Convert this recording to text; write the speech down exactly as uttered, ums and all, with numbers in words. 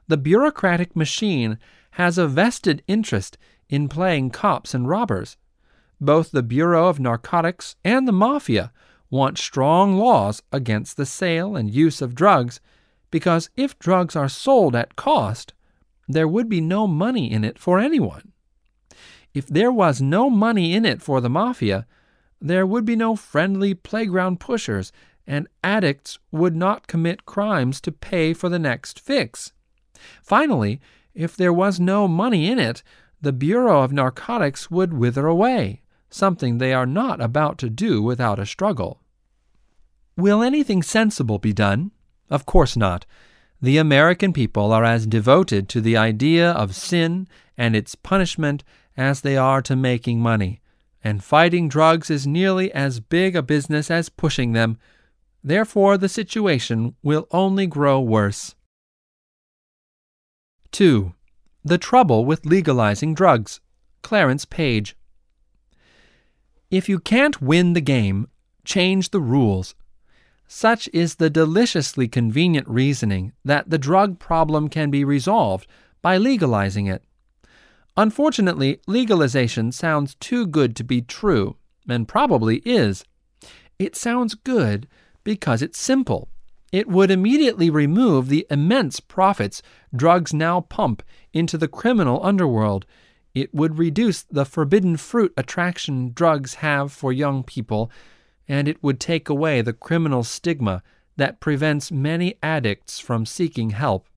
The bureaucratic machine has a vested interest in playing cops and robbers. Both the Bureau of Narcotics and the Mafia want strong laws against the sale and use of drugs, because if drugs are sold at cost, there would be no money in it for anyone. If there was no money in it for the Mafia, there would be no friendly playground pushers, and addicts would not commit crimes to pay for the next fix. Finally, if there was no money in it, the Bureau of Narcotics would wither away, something they are not about to do without a struggle. Will anything sensible be done? Of course not. The American people are as devoted to the idea of sin and its punishment as they are to making money, and fighting drugs is nearly as big a business as pushing them. Therefore, the situation will only grow worse. two. The trouble with legalizing drugs. Clarence Page. If you can't win the game, change the rules. Such is the deliciously convenient reasoning that the drug problem can be resolved by legalizing it. Unfortunately, legalization sounds too good to be true, and probably is. It sounds good because it's simple. It would immediately remove the immense profits drugs now pump into the criminal underworld. It would reduce the forbidden fruit attraction drugs have for young people, and it would take away the criminal stigma that prevents many addicts from seeking help.